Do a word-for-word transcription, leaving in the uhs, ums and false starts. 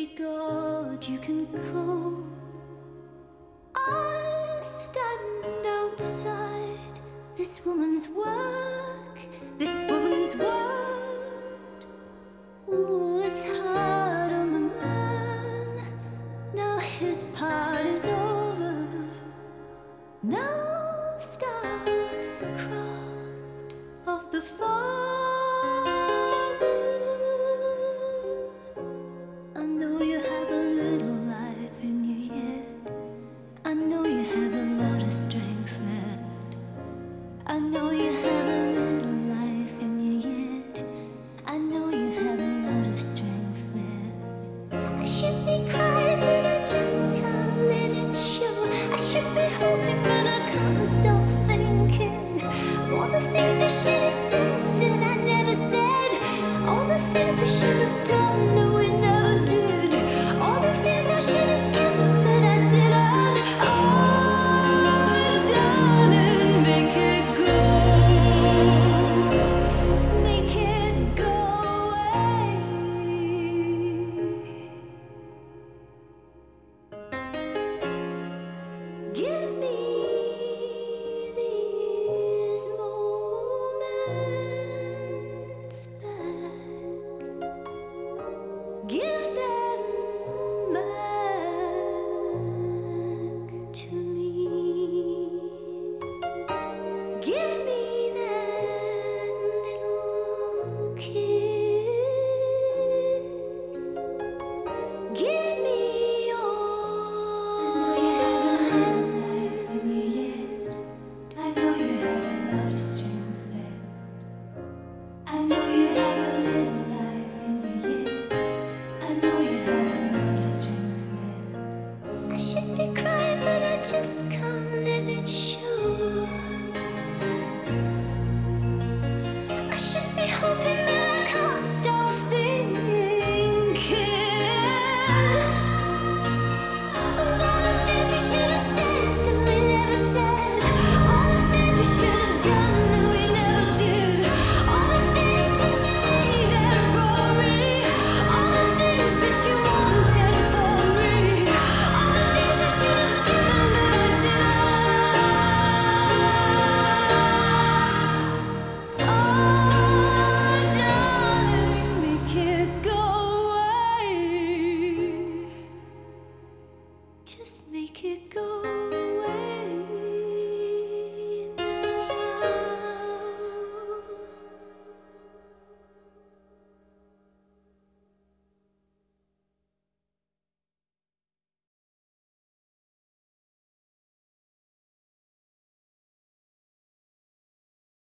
God, you can call. I stand outside this woman's work, this woman's word was hard on the man. Now his part is over. Now starts the craft of the Father. I know you have a little life in you yet. I know you have a lot of strength left. I know you have a little life in you yet. I know you have a lot of strength left. I should be crying, but I just can't let it show. I should be hoping, but I can't stop thinking. All the things I should have said that I never said. All the things we should have done that we never did. All the things I should have given that I didn't. Oh, darling, make it go. Make it go away. Give me these moments back. Give them back to me. Give me that little kiss. Give me all. I know you have a lot of strength left. I know you have a little life in you yet. I know you have a lot of strength left. I should be crying, but I just can't let it show. I should be hoping, but I can't stop thinking. Of all the things we should have said that we never said. All the things we should have done that we never did. All the things that you needed from me. All the things that you wanted from me. All the things I should have given that I didn't. Oh, darling, make it go away. Just make it go